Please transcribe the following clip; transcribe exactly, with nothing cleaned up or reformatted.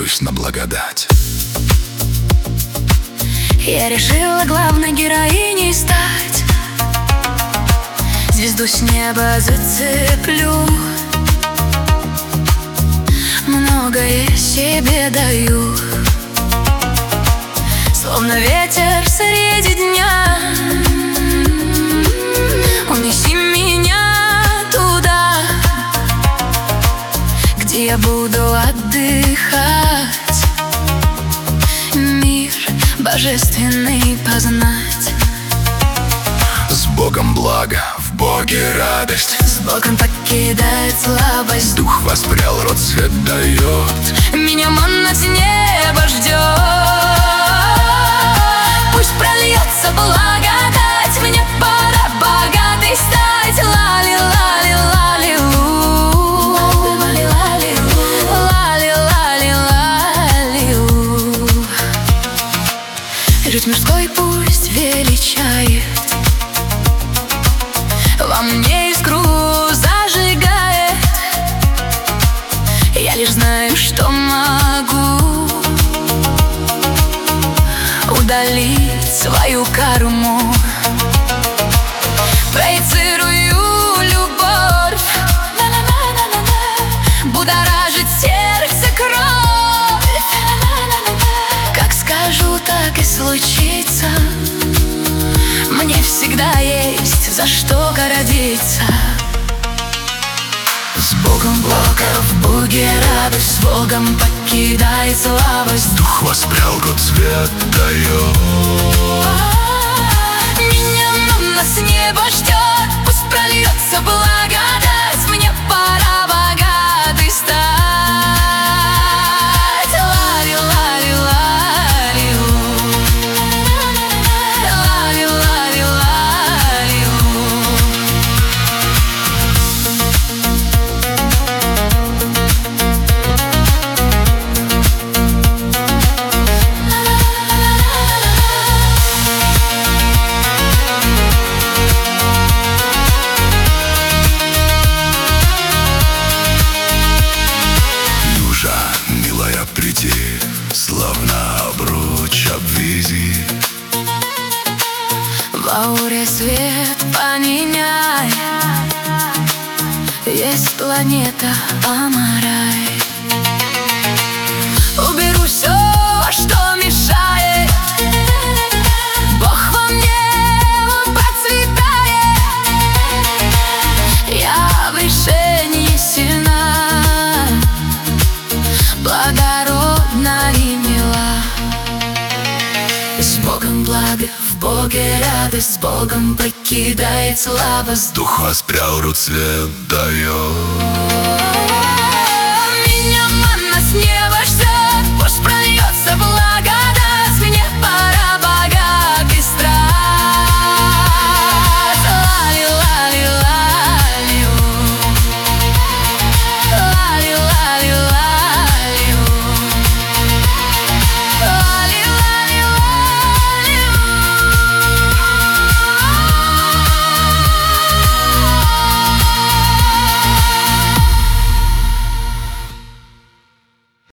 надеюсь на благодать. Я решила главной героиней стать. Звезду с неба зацеплю, многое себе даю. Словно ветер среди дня, унеси меня туда, где я буду отдыхать, мир божественный познать. С Богом благо, в Боге радость, С Богом покидает слабость, дух воспрял, род свет дает. меня манна с неба ждет. Пусть прольется благодать, мне пора богатой стать. Лали, лали, лали, лу, лали, лали, лали, лали, лу. Ритм мирской пусть величает, во мне искру зажигает. Я лишь знаю, что могу удалить свою карму. Проецирую любовь, будоражит сердце кровь. Как скажу, так и случится, мне всегда есть за что гордиться. С Богом благо, в Боге радость, с Богом покидает слабость, дух воспрял, род свет дает. Меня манна с неба ждет, пусть прольется благодать, мне пора богатой стать. Лали, лали, лали, лу. Лали, лали, лали, лу. Приди, словно обруч обвези. В ауре свет поменяй, есть планета Амарай. Уберу все, что мешает, Бог во мне процветает. Я выше не сильна, благородна и мила. С Богом благо, в Боге радость, с Богом покидает слабость, дух воспрял, род свет дает.